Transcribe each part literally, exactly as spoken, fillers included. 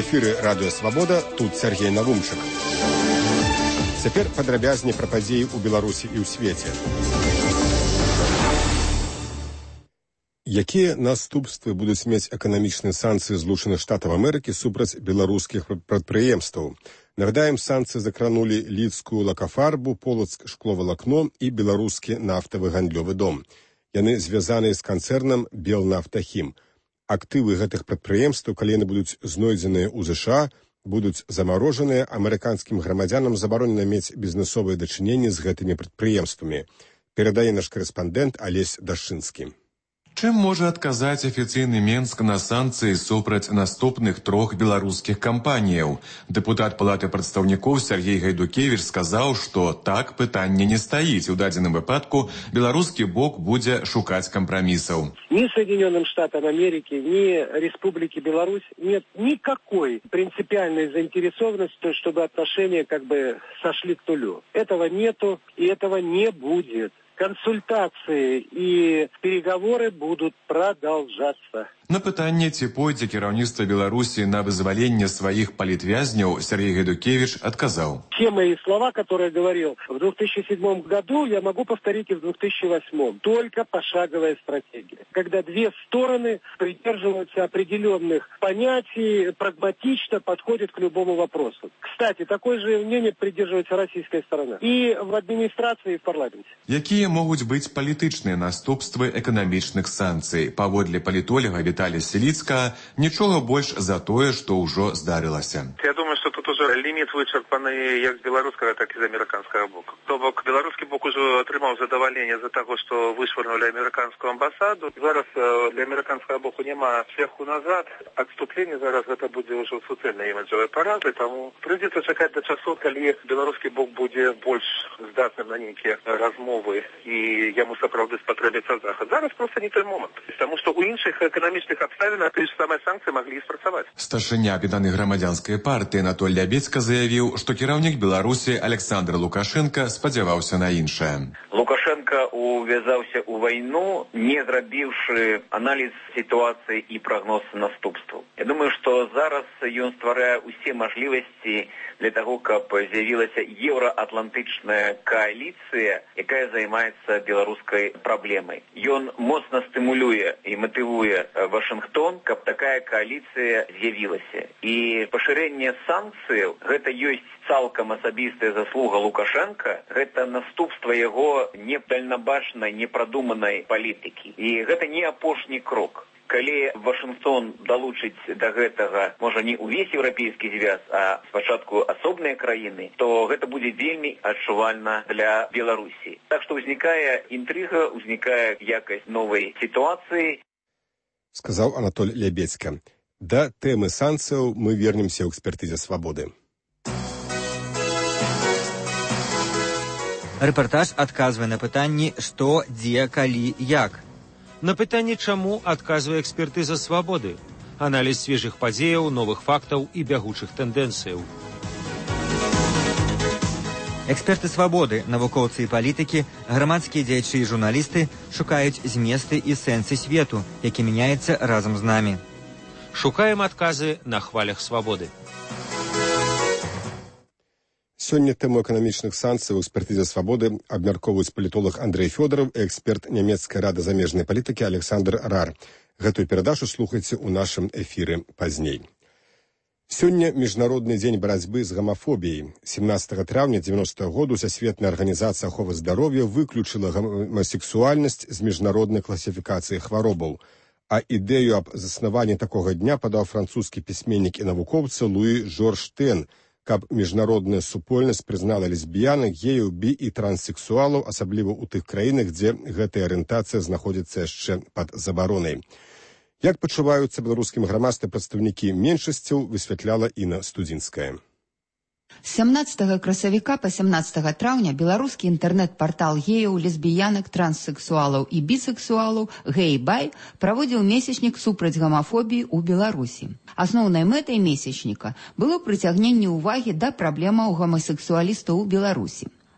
эфіры радыё Свабода, тут Сергей Навумчык. Цяпер падрабязней пра падзеі ў Беларусі і ў свеце. Якія наступствы будуць мець эканамічныя санкцыі Злучаных Штатаў Амерыкі супраць беларускіх прадпрыемстваў? Нагадаем, санкцыі закранулі лідскую лакафарбу, Полацк шкловалакно і беларускі нафтавы гандлёвы дом. Яны звязаныя з канцэрнам Белнафтахім. Актывы гэтых прадпрыемстваў, калі яны будуць знойдзеныя ў ЗША, будуць замарожаныя, амерыканскім грамадзянам забаронена мець бізнесовыя дачыненні з гэтымі прадпрыемствамі. Перадае наш корэспандэнт Алесь Дашчынскі. Чым можа адказаць афіцыйны Менск на санкцыі супраць наступных трох беларускіх кампаніяў? Дэпутат Палаты прадстаўнікоў Сергей Гайдукевіч сказаў, што так пытанне не стаіць. У дадзеным выпадку беларускі бок будзе шукаць кампрамісаў. Ни Соединенным Штатам Америки, ни Республике Беларусь нет никакой принципиальной заинтересованности, чтобы отношения как бы сошли к нулю. Этого нету и этого не будет. Консультации и переговоры будут продолжаться. На пытанне, ці пойдзе кіраўніцтва Беларусі на вызваленне сваіх палітвязняў, Сергей Гайдукевич отказал. Те мои слова, которые говорил в две тысячи седьмом году, я могу повторить и в две тысячи восьмом. Только пошаговая стратегия. Когда две стороны придерживаются определенных понятий, прагматично подходят к любому вопросу. Кстати, такое же мнение придерживается российская сторона. И в администрации, и в парламенте. Якія могуць быць палітычныя наступствы эканамічных санкцый? Паводле палітолага Віталія Селіцкага, нічога больш за тое, што ўжо здарылася. Я думаю, что тут уже лимит вычерпаны як з беларускага, так і з амерыканскага боку. То бок беларускі бок уже атрымаў задавальненне за таго, што вышвырнули амерыканскую амбасаду. Зараз для амерыканскага боку няма шляху назад. Адступленне зараз гэта будзе ўжо суцэльнай іміджавай паразы, таму прыйдзецца чакаць да часу, калі беларускі бок будзе больш здатным на нейкія размовы і яму сапраўды спатрэбіцца захад. Зараз проста не той момант, таму што ў іншых эканамічных абставінах тыя ж самыя санкцыі маглі і спрацаваць. Старшыня аб'яднанай грамадзянскай партыі Анатоль Лябецька заявіў, што кіраўнік Беларусі Александр Лукашенко спадзяваўся на іншае. Лукашенко увязаўся ў вайну, не зрабіўшы аналіз сітуацыі і прагноз наступстваў. Я думаю, што зараз ён стварае ўсе мажлівасці для таго, каб з'явілася еўраатлантычная кааліцыя, якая займаецца беларускай праблемай. Ён моцна стымулюе і матывуе Вашынгтон, каб такая кааліцыя з'явілася. І пашырэнне санкцыяў гэта ёсць цалкам асабістая заслуга Лукашенка, гэта наступства яго недальнабачнай, непрадуманай палітыкі. І гэта не апошні крок. Калі Вашынгтон далучыць да гэтага, можа, не ўвесь еўрапейскі звяз, а спачатку асобныя краіны, то гэта будзе вельмі адчувальна для Беларусі. Так што ўзнікае інтрыга, ўзнікае якасць новай сітуацыі. Сказаў Анатоль Лябецька. Да тэмы санкцыяў мы вернемся ў экспертызе Свабоды. Рэпартаж адказвае на пытанні «Што, дзе, калі, як?». На пытанне «Чаму?» адказвае экспертыза Свабоды. Аналіз свежых падзеяў, новых фактаў і бягучых тэндэнцыяў. Эксперты Свабоды, навукоўцы і палітыкі, грамадскія дзеячы і журналісты шукаюць зместы і сэнсы свету, які мяняецца разам з намі. Шукаем адказы на хвалях Свабоды. Сёння тэму эканамічных санкцый у экспертызе Свабоды абмяркоўваюць палітолог Андрэй Фёдораў і эксперт нямецкай рады замежнай палітыкі Александр Рар. Гэтую перадачу слухайце ў нашым эфіры пазней. Сёння міжнародны дзень барацьбы з гамафобіяй. семнадцатага траўня дзевяностага году Сусветная арганізацыя аховы здароўя выключыла гомасексуальнасць з міжнароднай класіфікацыі хваробаў. А ідэю аб заснаванні такога дня падаў французскі пісьменнік і навукоўца Луі Жорж Тен, каб міжнародная супольнасць прызнала лесбіянак, геяў, бі і транссексуалаў, асабліва ў тых краінах, дзе гэтая арыентацыя знаходзіцца яшчэ пад забаронай. Як пачуваюцца беларускім грамадстве прадстаўнікі меншасцяў, высвятляла Інна Студзінская. З сямнадцатага красавіка па сямнадцатага траўня беларускі інтэрнэт-партал геяў, лесбіянак, транссексуалаў і бісексуалаў «Гей-бай» праводзіў месячнік супраць гамафобіі ў Беларусі. Асноўнай мэтай месячніка было прыцягненне ўвагі да праблемаў гомасексуалістаў у Беларусі.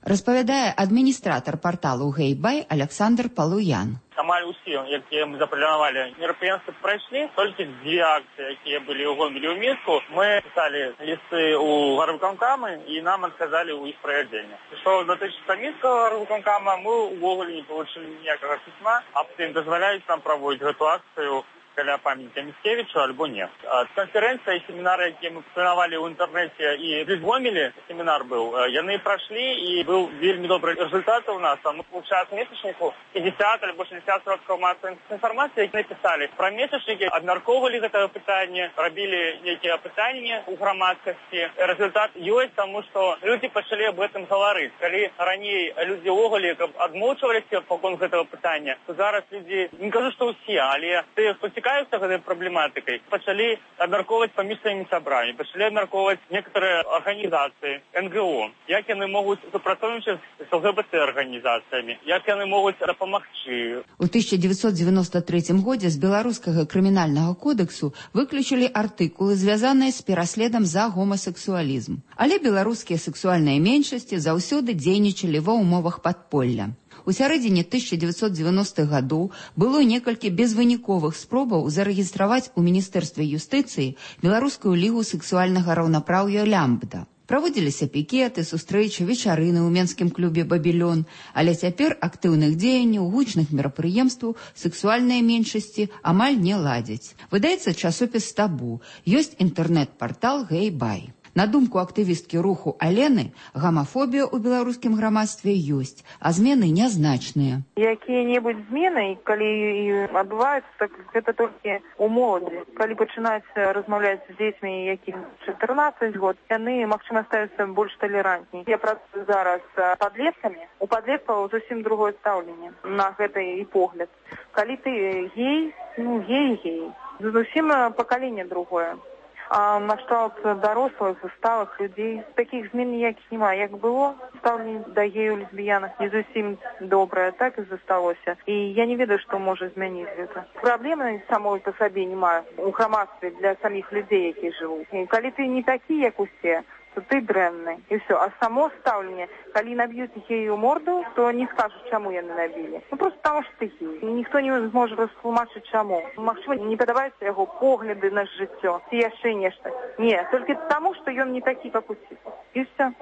распавядае адміністратар парталу «Гэй-бай» Александр Палуян. Амаль усе, якія мы запланавалі мерапрыемствы, прайшлі, толькі дзве акцыі, якія былі ў гомелі ў Мінску. Мы пісалі лісты ў гарвыканкамы і нам адказалі ў іх правядзенне. Што датычыцца мінскага гарвыканкама, мы ўвогуле не получылі ніякага пісьма, аб тым дазваляюць нам праводзіць гэту акцыю каля памяти Міцкевіча альбо не. Конференция и семинары, якія мы планавалі ў інтэрнэце і в Гомелі, семінар быў, яны прайшлі і быў вельмі добры результат у нас. Мы час месячніку пятьдесят альбо шестьдесят сродкаў масавай інфармацыі напісалі пра месячнікі, абмяркоўвалі гэтае пытанне, рабілі нейкія пытанні ў грамадскасці. Результат ёсць, таму што людзі пачалі аб гэтым гаварыць. Калі раней людзі ўвогуле адмоўчваліся паконт гэтага пытання, то зараз людзі, не кажу, што ўсе, але тыя, хто цікавіцца гэтай праблематыкай, пачалі абмяркоўваць паміж сваімі сябрамі, пачалі абмяркоўваць некаторыя арганізацыі, эн гэ о, як яны могуць супрацоўнічаць з эл гэ бэ тэ арганізацыямі, як яны могуць дапамагчы. У тысяча девятьсот девяносто третьем годзе з беларускага крымінальнага кодэксу выключылі артыкулы, звязаныя з пераследам за гомасексуалізм. Але беларускія сексуальныя меншасці заўсёды дзейнічалі ва ўмовах падполля. У сярэдзіне тысяча девятьсот девяностых гадоў было некалькі безвыніковых спробаў зарэгістраваць у Міністэрстве юстыцыі Беларускую лігу сексуальнага раўнапраўя «Лямбда». Праводзіліся пікеты, сустрэчы, вечарыны ў менскім клубе «Бабілён», але цяпер актыўных дзеянняў, гучных мерапрыемстваў сексуальныя меншасці амаль не ладзяць. Выдаецца часопіс «Табу», ёсць інтэрнэт-партал «Гэй-бай». На думку актывісткі руху Алены, гамафобія ў беларускім грамадстве ёсць, а змены нязначныя. Якія-небудзь змены, калі і адбываюцца, так гэта толькі ў моладзі. Калі пачынаць размаўляць з дзецьмі, якім чатырнаццаць год, яны, магчыма, ставяцца больш талерантней. Я працую зараз з падлеткамі. У падлеткаў зусім другое стаўленне на гэта і погляд. Калі ты гей, ну гей-гей, зусім пакаленне другое. А нашталт дарослых, сталых людзей. Такіх змен ніякіх няма. Як было, стаўленне да гею, лесбіянак не зусім добрае, так і засталося. І я не ведаю, што можа змяніць гэта. Праблемы самой па сабе няма у грамадстве для саміх людзей, якія жывуць. І калі ты не такі, як усе, то ты дрэнны. І все. А само стаўленне, калі наб'юць гею морду, то не скажуць, чаму яны набілі. Ну просто таму, што ты гей. І ніхто не зможа растлумачыць, чаму. Магчыма, не падабаюцца яго погляды на жыццё, ці яшчэ нешта. Не, толькі таму, што ён не такі, як усе. І все.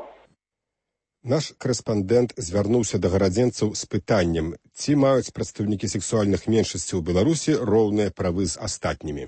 Наш корэспандэнт звярнуўся да гарадзенцаў з пытаннем, ці маюць прадстаўнікі сексуальных меншасцяў у Беларусі роўныя правы з астатнімі.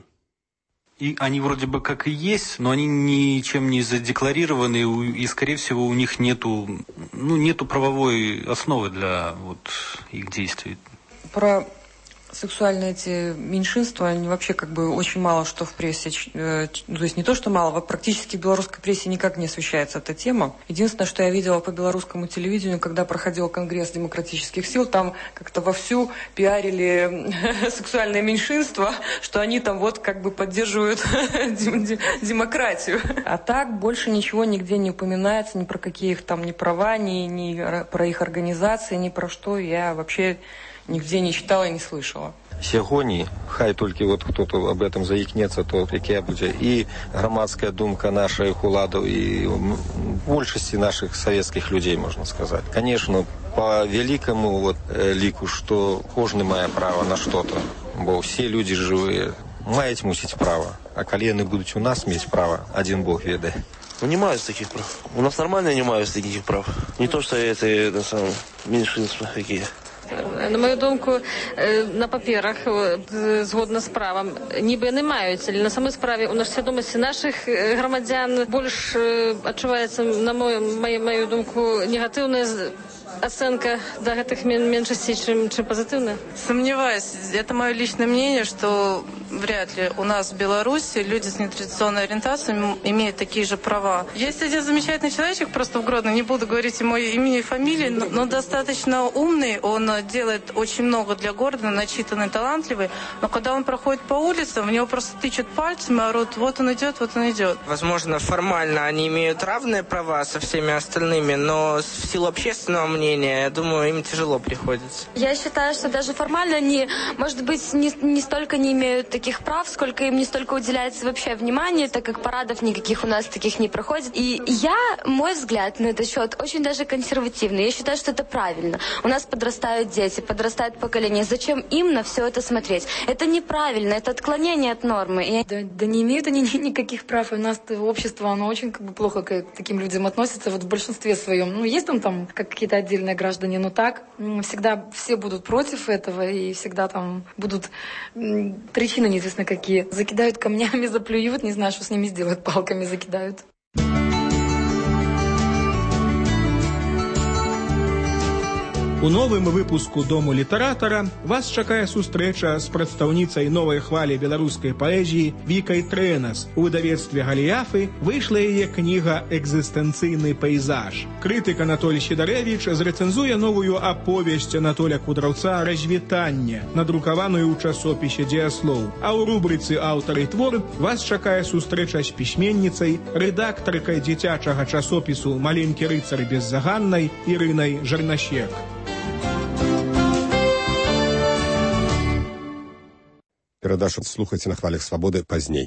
И они вроде бы как и есть, но они ничем не задекларированы, и, скорее всего, у них нету, ну, нету правовой основы для вот, их действий. Про сексуальные эти меньшинства, они вообще как бы очень мало что в прессе, э, то есть не то, что мало, практически в белорусской прессе никак не освещается эта тема. Единственное, что я видела по белорусскому телевидению, когда проходил Конгресс демократических сил, там как-то вовсю пиарили сексуальное меньшинство, что они там вот как бы поддерживают демократию. А так больше ничего нигде не упоминается, ни про какие их там ни права, ни, ни про их организации, ни про что я вообще нигде не читала и не слышала. Сягонні, хай толькі вот хто-то об этом заікнецца, то якая будзе і грамадская думка наших уладаў, і большасці наших савецкіх людзей, можна сказаць. Конечно, по великому вот ліку, што кожны мае права на что-то, бо все люди жывыя маюць мусіць права, а калі яны будуць у нас мець права, один Бог ведае. Ну, не маюць таких прав. У нас нормально не маюць таких прав. Не то, что это на самом меньшинства какие. На мою думку, на паперах, згодна з правом, ніби не мають, але на самій справі у нас свідомості наших громадян більш відчувається, на мою, мою, мою думку, негативна оценка до этих меньшинств, чем, чем позитивная? Сомневаюсь. Это мое личное мнение, что вряд ли у нас в Беларуси люди с нетрадиционной ориентацией имеют такие же права. Есть один замечательный человечек, просто в Гродно, не буду говорить ему имени и фамилии, но, но достаточно умный, он делает очень много для города, начитанный, талантливый, но когда он проходит по улицам, в него просто тычут пальцем и орут, вот он идет, вот он идет. Возможно, формально они имеют равные права со всеми остальными, но в силу общественного мнения мнение. Я думаю, им тяжело приходится. Я считаю, что даже формально они, может быть, не, не столько не имеют таких прав, сколько им не столько уделяется вообще внимания, так как парадов никаких у нас таких не проходит. И я, мой взгляд на этот счет очень даже консервативный. Я считаю, что это правильно. У нас подрастают дети, подрастает поколение. Зачем им на все это смотреть? Это неправильно, это отклонение от нормы. И... Да, да не имеют они никаких прав. И у нас общество, оно очень как бы плохо к таким людям относится, вот в большинстве своем. Ну, есть там, там какие-то отдельные граждане, но так всегда все будут против этого, и всегда там будут причины неизвестно какие. Закидают камнями, заплюют, не знаю, что с ними сделают, палками закидают. У новым выпуску «Дому літаратара» вас чакае сустрэча з прадстаўніцай новай хвалі беларускай паэзіі Вікай Трэнас. У выдавецтве «Галіяфы» выйшла яе кніга «Экзістэнцыйны пейзаж». Крытык Анатолій Сідарэвіч зрэцэнзуе новую аповесць Анатоля Кудраўца «Развітанне», надрукаваную ў часопісе «Дзеяслоў». А ў рубрыцы «Аўтар і твор» вас чакае сустрэча з пісьменніцай, рэдактаркай дзіцячага часопісу «Маленькі рыцар беззаганнай» Ірынай Жарнасек. Перадачу слухайце на хвалях свабоды пазней.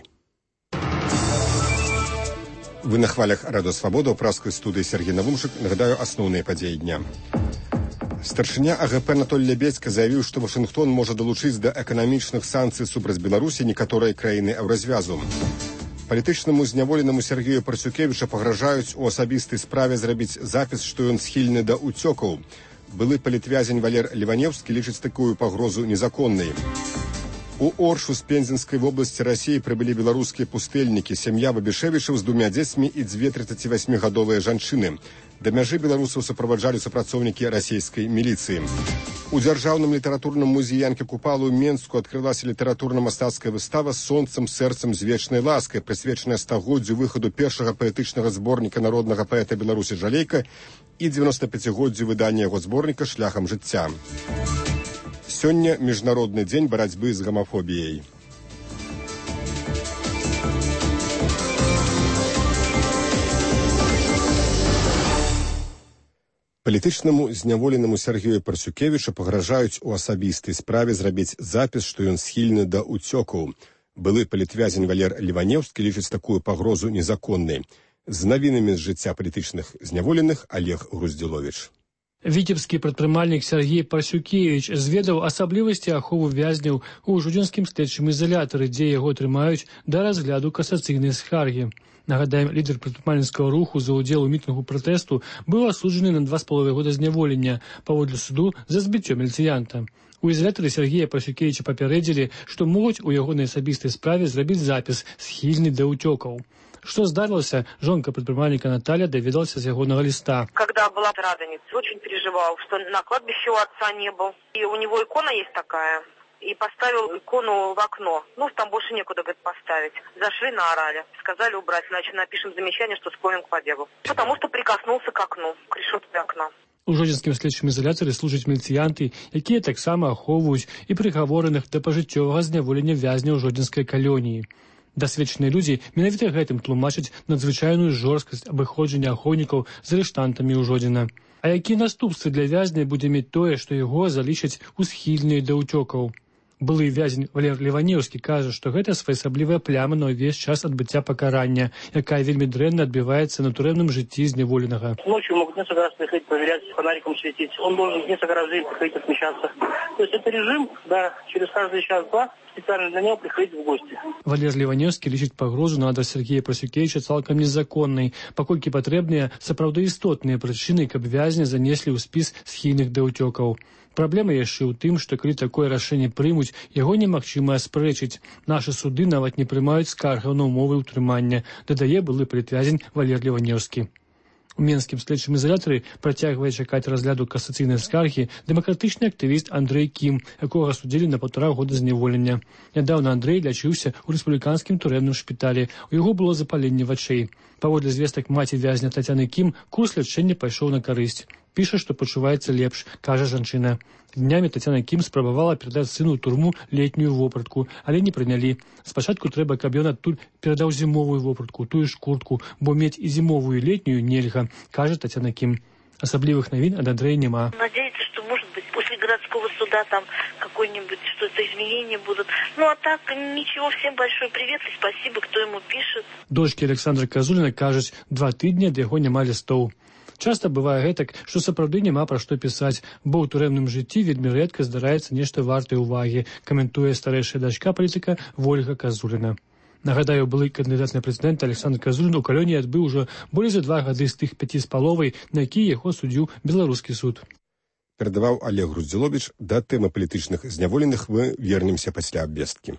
Вы на хвалях радыё Свабода, ў пражскай студыі Сергей Навумшык. Нагадаю асноўныя падзеі дня. Старшыня АГП Анатоль Лябедзька заявіў, што Вашынгтон можа далучыць да эканамічных санкцый супраць Беларусі некаторыя краіны еўразвязу. Палітычнаму зняволенаму Сергею Парсюкевіча пагражаюць у асабістай справе зрабіць запіс, што ён схільны да ўцёкаў. Былы палітвязень Валер Леваневскі лічыць такую пагрозу незаконнай. У Оршу з Пензенскай вобласці Расіі прыбылі беларускія пустэльнікі, сям'я Бабішевічаў з двумя дзецьмі і дзве трыццацівасьмігадовыя жанчыны. Да мяжы беларусаў суправаджалі супрацоўнікі расійскай міліцыі. У дзяржаўным літаратурным музеі Янкі Купалы ў Менску адкрылася літаратурна-мастацкая выстава «Сонцам, сэрцам, з вечнай ласкай», прысвечаная стагоддзю выхаду першага паэтычнага зборніка народнага паэта Беларусі Жалейка і дзевяностапяцігоддзю выдання яго зборніка «Шляхам жыцця». Сёння міжнародны дзень барацьбы з гамафобіяй. Палітычнаму зняволенаму Сергею Парсюкевіча пагражаюць у асабістай справе зрабіць запіс, што ён схільны да ўцёкаў. Былы палітвязень Валер Леваневскі лічыць такую пагрозу незаконнай. З навінамі з жыцця палітычных зняволеных Олег Груздзіловіч. Віцебскі прадпрымальнік Сергей Парсюкевіч зведаў асаблівасці аховы вязняў у жодзінскім следчым ізалятары, дзе яго трымаюць да разгляду касацыйнай скаргі. Нагадаем, лідер прадпрымальніцкага руху за ўдзел у мітынгу пратэсту быў асуджаны на два з паловай года зняволення паводле суду за збіццё міліцыянта. У ізалятары Сергея Парсюкевіча папярэдзілі, што могуць у ягонай асабістай справе зрабіць запіс схільны да ўцёкаў. Что сдарилось, жонка предпринимальника Наталья доведалась из ягоного листа. Когда была в Радонице, очень переживал, что на кладбище у отца не был. И у него икона есть такая. И поставил икону в окно. Ну, там больше некуда, говорит, поставить. Зашли, наорали. Сказали убрать, иначе напишем замечание, что склонен к побегу. Потому что прикоснулся к окну, к решетке окна. У жодзінскім следчым ізалятары служаць міліцыянты, якія таксама ахоўваюць і прыгавораных да пажыццёвага зняволення вязняў жодзінскай калоніі. Дасведчаныя людзі менавіта гэтым тлумачаць надзвычайную жорсткасць абыходжання ахоўнікаў з арыштантамі ў Жодзіна. А якія наступствы для вязня будзе мець тое, што яго залічаць у схільныя да ўцёкаў? Былы вязень Валер Леваневскі кажа, што гэта своеасаблівая пляма на ўвесь час адбыцця пакарання, якая вельмі дрэнна адбіваецца на турэмным жыцці зняволенага. Ночью могут несколько раз приходить проверять, фонариком светить. Он должен несколько раз в день приходить отмечаться. То есть это режим, да, через каждый час-два специально для него приходить в гости. Валер Леваневскі лічыць пагрозу на адрас Сергея Парсюкевіча цалкам незаконнай, паколькі патрэбныя сапраўды істотныя прычыны, каб вязня занеслі ў спіс схільных да ўцёкаў. Праблема яшчэ ў тым, што калі такое рашэнне прымуць, яго немагчыма аспрэчыць. Нашы суды нават не прымаюць скаргаў на ўмовы ўтрымання, дадае былы палітвязень Валер Леваневскі. У менскім следчым ізалятары працягвае чакаць разгляду касацыйнай скаргі дэмакратычны актывіст Андрэй Кім, якога судзілі на паўтара года зняволення. Нядаўна Андрэй лячыўся ў рэспубліканскім турэмным шпіталі. У яго было запаленне вачэй. Паводле звестак маці вязня Тацяны Кім, курс лячэння пайшоў на карысць. Піша, што пачуваецца лепш, кажа жанчына. Днямі Тацяна Кім спрабавала перадаць сыну ў турму летнюю вопратку, але не прынялі. Спачатку трэба, каб ён адтуль перадаў зімовую вопратку, тую ж куртку, бо мець і зімовую і летнюю нельга, кажа Тацяна Кім. Асаблівых навін ад Андрэя няма. Надеяться, что, может быть, после городского суда там какое-нибудь что-то изменения будут. Ну, а так, ничего, всем большой привет и спасибо, кто ему пишет. Дочкі Александра Казуліна кажуць, два тыдні ад яго няма лістоў. Часта бывае гэтак, што сапраўды няма пра што пісаць, бо ў турэмным жыцці вельмі рэдка здараецца нешта вартае ўвагі, каментуе старэйшая дачка палітыка Вольга Казуліна. Нагадаю, былы кандыдат на прэзідэнта Александр Казулін у калоніі адбыў ужо болей за два гады з тых пяці з паловай, на якія яго судзіў беларускі суд. Перадаваў Олег Груздзіловіч. Да тэмы палітычных зняволеных мы вернемся пасля абвесткі.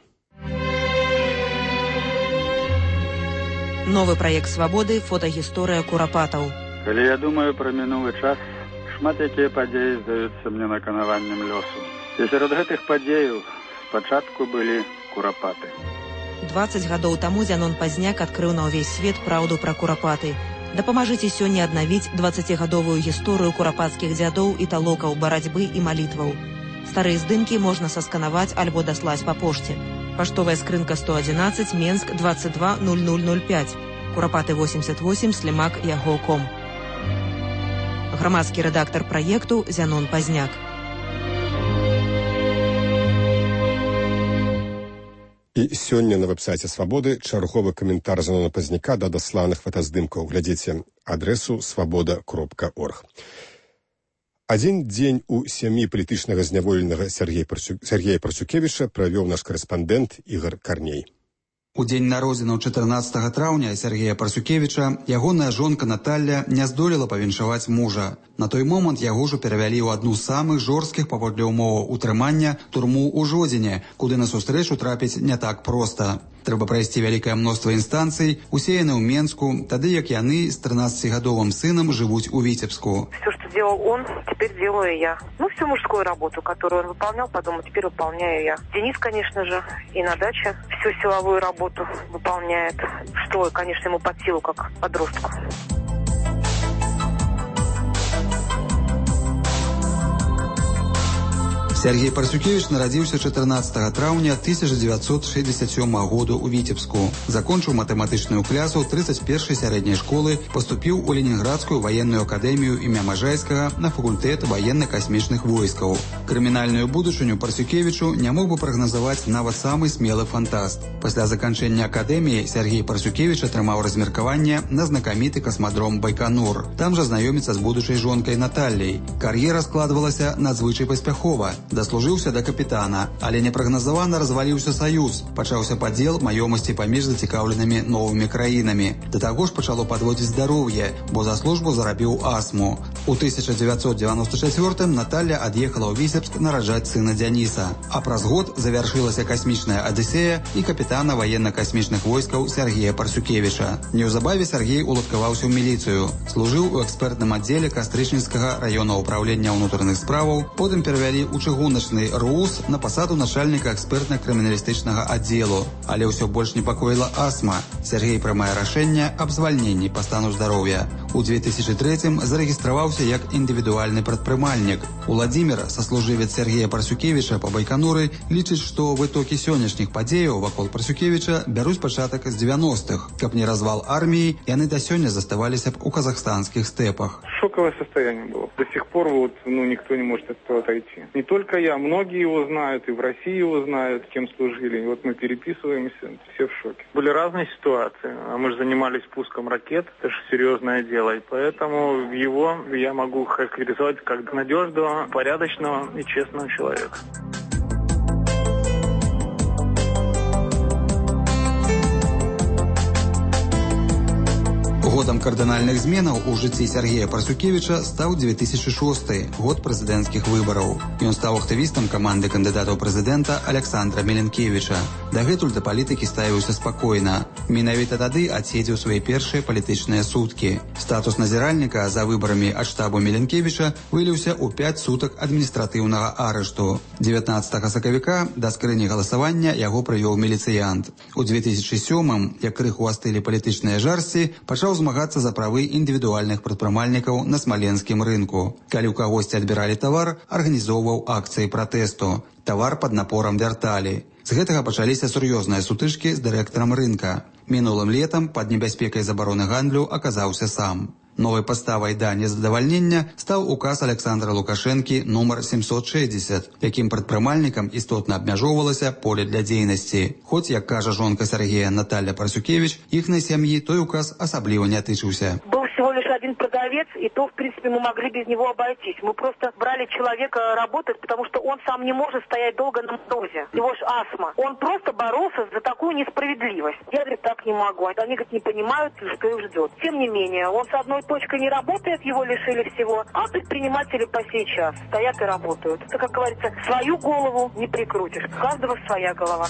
Новы праект «Свабоды» фотагісторыя курапатаў. Калі я думаю пра мінулы час, шмат якія падзеі здаюцца мне наканаваннем лёсу. І сярод гэтых падзеяў спачатку былі курапаты. дваццаць гадоў таму Зянон Пазняк адкрыў на ўвесь свет праўду пра курапаты. Дапамажыце сёння аднавіць дваццацігадовую гісторыю курапацкіх дзядоў і талокаў, барацьбы і малітваў. Старыя здымкі можна сасканаваць альбо даслаць па пошце. Паштовая скрынка сто адзінаццаць, Менск, двадцать два ноль ноль ноль пять. Курапаты восемьдесят восемь, Слімак, яго ком. Грамадскі рэдактар праекту Зянон Пазняк. І сёння на вэб-сайце «Свабоды» чарговы каментар Зянона Пазняка да дасланых фотаздымкаў. Глядзіце адресу свабода кропка орг. Адзін дзень у сям'і палітычнага зняволенага Сергея Парсюкевіча правёў наш карэспандэнт Ігар Карней. У дзень народзінаў чатырнаццатага траўня Сергея Парсюкевіча ягоная жонка Наталля не здолела павіншаваць мужа. На той момант яго ўжо перавялі ў адну з самых жорсткіх паводле умоваў утрымання турму ў Жодзіне, куды на сустрэчу трапіць не так проста. Трэба прайсці вялікае мноства інстанцый, усе яны ў Менску, тады як яны з трынаццацігадовым сынам жывуць у Віцебску. Все, что делал он, теперь делаю я. Ну, всю мужскую работу, которую он выполнял, потом теперь выполняю я. Денис, конечно же, и на даче всю силовую работу выполняет, что, конечно, ему под силу, как подростку. Сергей Парсюкевич нарадзіўся чатырнаццатага траўня тысяча дзевяцьсот шэсцьдзесят сёмага году ў Віцебску. Закончыў матэматычную клясу тридцать першай сярэдняй школы, паступіў у Ленінградскую ваенную акадэмію імя Мажайскага на факультэт ваенна-касмічных войскаў. Крымінальную будучыню Парсюкевічу не мог бы прагназаваць нават самы смелы фантаст. Пасля заканчэння акадэміі Сергей Парсюкевич атрымаў размеркаванне на знакаміты касмадром Байконур. Там жа знаёміцца з будучай жонкай Наталляй. Кар'ера складвалася надзвычай паспяхова. Даслужыўся да капітана, але непрагназавана разваліўся саюз. Пачаўся падзел маёмасці паміж зацікаўленымі новымі краінамі. Да таго ж пачало падводзіць здароўе, бо за службу зарабіў астму. У тысяча дзевяцьсот дзевяноста чацвёртым Наталля ад'ехала ў Віцебск нараджаць сына Дзяніса. А праз год завяршылася касмічная адысея і капітана ваенна-касмічных войскаў Сергея Парсюкевіча. Неўзабаве Сергей уладкаваўся ў міліцыю. Служыў у экспертным аддзеле Кастрычніцкага раёна ўпраўлення ўнутраных справаў, потым перавялі ў чыгуначны РУС на пасаду начальніка экспертна-крыміналістычнага аддзелу. Але ўсё больш непакоіла астма. Сергей прымае рашэнне аб звальненні па стану здароўя. У две тысячи третьем зарэгістраваўся як індывідуальны прадпрымальнік. Уладзімір, саслужывец Сергея Парсюкевіча па Байконуры, лічыць, што вытокі сённяшніх падзеяў вакол Парсюкевіча бяруць пачатак з дзевяностых. Каб не развал арміі, яны да сёння заставаліся б у казахстанскіх стэпах. Шоковое состояние было. До сих пор вот, ну, никто не может от этого отойти. Не только я, многие его знают, и в России его знают, кем служили. И вот мы переписываемся, все в шоке. Были разные ситуации, а мы же занимались пуском ракет, это же серьезное дело. И поэтому его я могу характеризовать как надежного, порядочного и честного человека. Годам кардынальных зменаў у жыцці Сергея Парсюкевіча стаў две тысячи шосты, год прэзідэнцкіх выбараў. Ён стаў актывістам каманды кандыдата ў прэзідэнта Александра Меленкевіча. Дагэтуль да палітыкі ставіўся спакойна. Менавіта тады адседзеў свае першыя палітычныя суткі. Статус назіральніка за выбарамі ад штабу Меленкевіча выліўся ў пяць сутак адміністратыўнага арышту. дзевятнаццатага сакавіка да скрыні галасавання яго прывёў міліцыянт. У две тысячи сёмым, як крыху астылі палітычныя жарсці, пачаў змагацца за правы індывідуальных прадпрымальнікаў на смаленскім рынку. Калі ў кагосьці адбіралі тавар, арганізоўваў акцыі пратэсту. Тавар пад напорам вярталі. З гэтага пачаліся сур'ёзныя сутычкі з дырэктарам рынка. Мінулым летам пад небяспекай забароны гандлю аказаўся сам. Новай паставай да незадавальнення стаў указ Александра Лукашэнкі нумар семьсот шестьдесят, якім прадпрымальнікам істотна абмяжоўвалася поле для дзейнасці. Хоць, як кажа жонка Сергея Наталья Парсюкевич, іхнай сям'і той указ асабліва не тычыўся. Был всего лишь один продавец, и то, в принципе, мы могли без него обойтись. Мы просто брали человека работать, потому что он сам не может стоять долго на морозе. У него же астма. Он просто боролся за такую несправедливость. Я, говорит, так не могу. Они, говорит, не понимают, что их ждет. Тем не менее, он с одной точкой не работает, его лишили всего, а предприниматели по сей час стоят и работают. Это, как говорится, свою голову не прикрутишь. У каждого своя голова.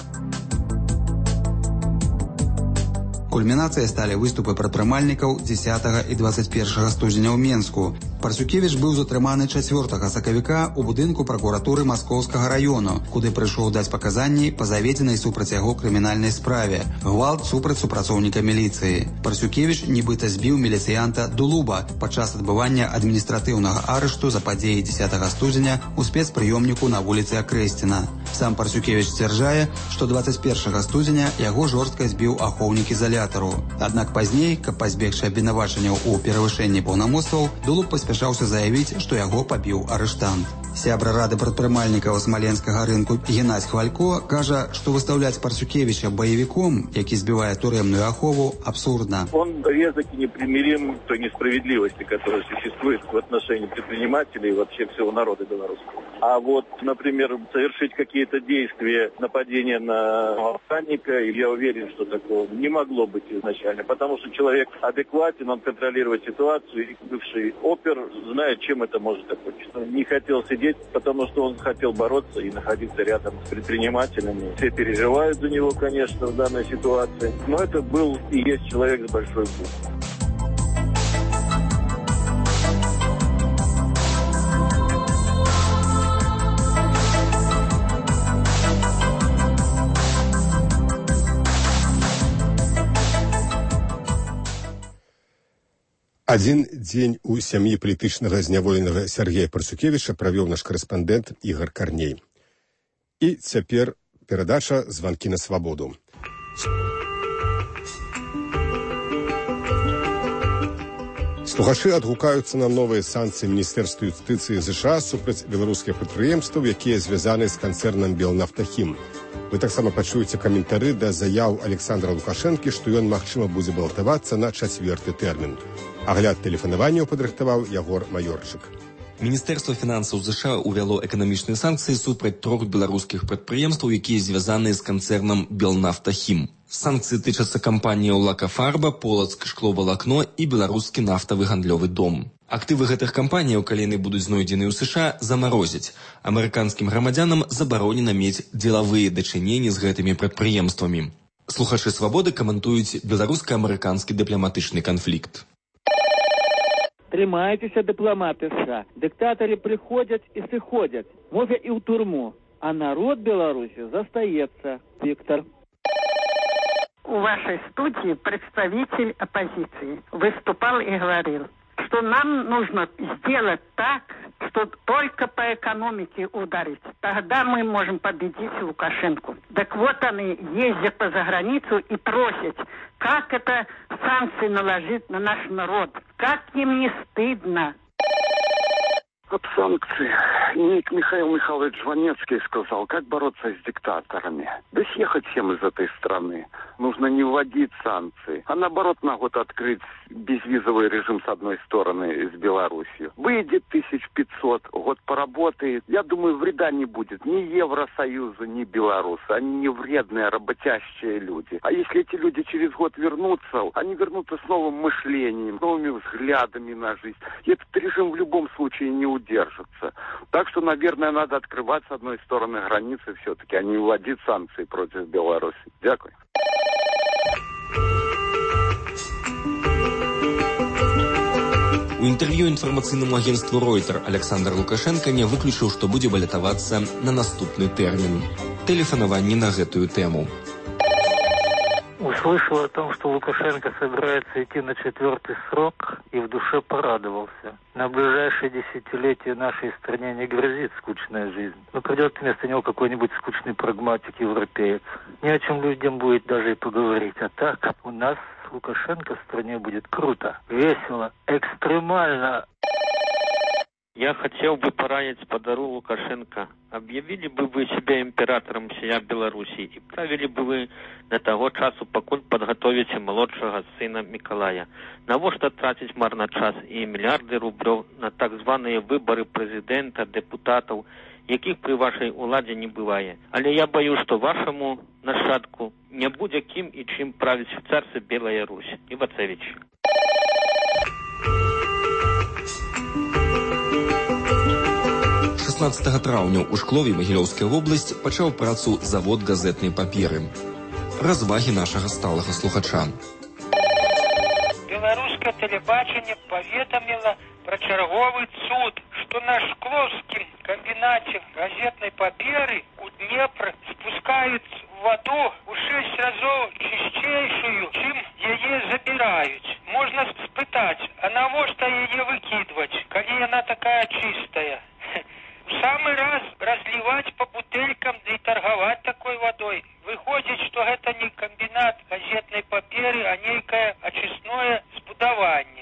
Кульмінацыяй сталі выступы прадпрымальнікаў дзесятага і дваццаць першага студзеня ў Менску. Парсюкевич быў затрыманы чацвёртага сакавіка ў будынку пракуратуры Маскоўскага раёну, куды прыйшоў даць паказанні па заведзенай супраць яго крымінальнай справе гвалт супраць супрацоўніка міліцыі. Парсюкевич нібыта збіў міліцыянта Дулуба падчас адбывання адміністратыўнага арышту за падзеі дзесятага студзеня ў спецпрыёмніку на вуліцы Акрэсціна. Сам Парсюкевич сцвярджае, што дваццаць першага студзеня яго жорстка збіў ахоўнік ізалятару. Аднак пазней, каб пазбегчы абвінавачанняў у перавышэнні паўнамоцтваў, Дулуб паспяшаўся заявіць, што яго пабіў арыштант. Сябра рады прадпрымальнікаў смаленскага рынку Геннадзь Хвалько кажа, што выстаўляць Парсюкевича баевиком, які збівае турэмную ахову, абсурдна. Он резок и непримирим к той несправедливости, которая существует в отношении предпринимателей и вообще всего народа белорусского. А вот, например, совершить какие-то действия, нападение на охранника, я уверен, что такого не могло быть изначально, потому что человек адекватен, он контролирует ситуацию, и бывший опер знает, чем это может закончиться. Не хотел сидеть, потому что он хотел бороться и находиться рядом с предпринимателями. Все переживают за него, конечно, в данной ситуации, но это был и есть человек с большой буквы. Адзін дзень у сям'і палітычнага зняволенага Сергея Парсюкевича правёў наш карэспандэнт Ігар Карней. І цяпер перадача «Званкі на свабоду». Слухачы адгукаюцца на новыя санкцыі Міністэрства юстыцыі ЗША супраць беларускіх прадпрыемстваў, якія звязаны з канцэрнам «Белнафтахім». Вы таксама пачуеце каментары да заяў Александра Лукашэнкі, што ён, магчыма, будзе балатавацца на чацвёрты тэрмін. Агляд тэлефанаванняў падрыхтаваў Ягор Маёрчык. Міністэрства фінансаў ЗША ўвяло эканамічныя санкцыі супраць трох беларускіх прадпрыемстваў, якія звязаныя з канцэрнам «Белнафтахім». Санкцыі тычацца кампаніяў «Лакафарба», «Полацк шкловалакно» і беларускі нафтавы гандлёвы дом. Актывы гэтых кампаніяў, калі яны будуць знойдзены ў США, замарозяць. Амерыканскім грамадзянам забаронена мець дзелавыя дачыненні з гэтымі прадпрыемствамі. Слухачы «Свабоды» каментуюць беларуска-амерыканскі дыпламатычны канфлікт. Трымайтеся, дыпламаты США. Дыктатары прыходзяць і сыходзяць, можа і ў турму, а народ Беларусі застаецца. Виктор. У вашей студии представитель оппозиции выступал и говорил, что нам нужно сделать так, что только по экономике ударить. Тогда мы можем победить Лукашенко. Так вот они ездят по заграницу и просят, как это санкции наложить на наш народ. Как им не стыдно? Об санкциях. Ник Михаил Михайлович Жванецкий сказал, как бороться с диктаторами. Да съехать всем из этой страны. Нужно не вводить санкции, а наоборот на год открыть безвизовый режим с одной стороны с Беларусью. Выйдет тысяч пятьсот, год поработает. Я думаю, вреда не будет ни Евросоюза, ни Беларуси. Они не вредные, работящие люди. А если эти люди через год вернутся, они вернутся с новым мышлением, новыми взглядами на жизнь. И этот режим в любом случае не удержится. Так что, наверное, надо открывать с одной стороны границы все-таки, а не вводить санкции против Беларуси. Дякую. У інтэрв'ю інфармацыйнаму агентству Reuters Александр Лукашенко не выключыў, што будзе балятавацца на наступны тэрмін. Тэлефанаванне на гэтую тэму. Услышал о том, что Лукашенко собирается идти на четвертый срок, и в душе порадовался. На ближайшее десятилетие нашей стране не грозит скучная жизнь. Но придет вместо него какой-нибудь скучный прагматик, европеец. Ни о чем людям будет даже и поговорить. А так у нас с Лукашенко в стране будет круто, весело, экстремально. Я хотел бы порадить подару Лукашенко. Объявили бы вы себя императором всея Беларуси и правили бы вы до того часу, покуль подготовите молодшего сына Миколая. Навошта тратить марно час и миллиарды рублев на так званые выборы президента, депутатов, яких при вашей уладе не бывает. Але я боюсь, что вашему нашатку не будет ким и чем править в царстве Белая Русь. Ивацевич. шестнадцатага траўня ў Шклове Магілёўская вобласць пачаў працу завод газетнай паперы. Развагі нашага сталага слухача. Беларускае тэлебачанне паведаміла пра чарговы цуд, што на шкловскім камбінаце газетнай паперы у Днепр спускаюць ваду ў шэсць разоў чысцейшую, чым яе забіраюць. Можна спытаць, а навошта яе выкідваць, калі яна такая чыстая? В самый раз разливать по бутылькам, да и торговать такой водой. Выходит, что это не комбинат газетной паперы, а некое очистное збудаванне.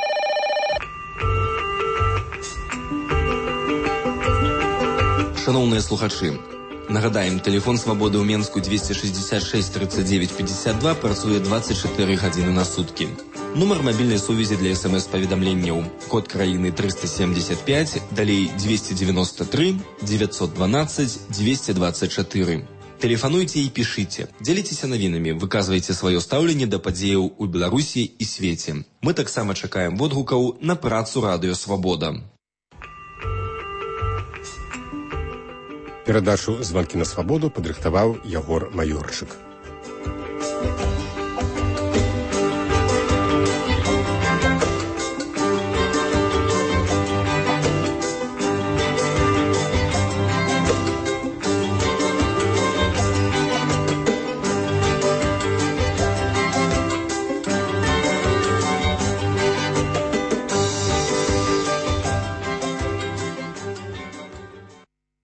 Шановные слухачи, нагадаем, телефон свободы у Менску двести шестьдесят шесть тридцать девять пятьдесят два працуе двадцать четыре гадзіны на сутки. Нумар мобильной сувязі для смс-паведамленняў. Код краіны триста семьдесят пять, далей двести девяносто три девятьсот двенадцать двести двадцать четыре. Телефануйте и пишите. Дзяліцеся навінамі, выказвайце сваё стаўленне да падзеяў у Беларусі і свеце. Мы таксама чакаем водгукаў на працу радыё Свабода. Перадачу «Звонки на свободу» падрыхтаваў Ягор Маёрчык.